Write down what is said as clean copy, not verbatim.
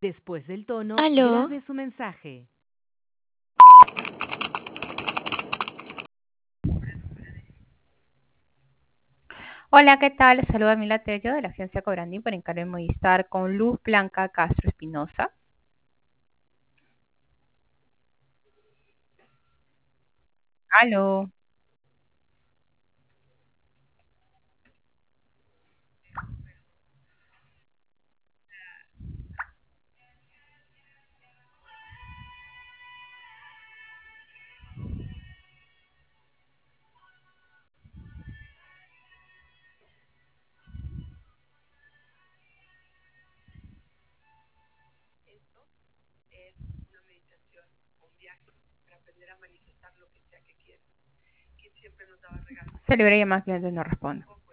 Después del tono, Aló, grabe su mensaje. Hola, ¿qué tal? Saluda Mila Tello de la agencia Cobrandín por encargo de Movistar con Luz Blanca Castro Espinosa. Aló. Celebré llamadas clientes, no respondo.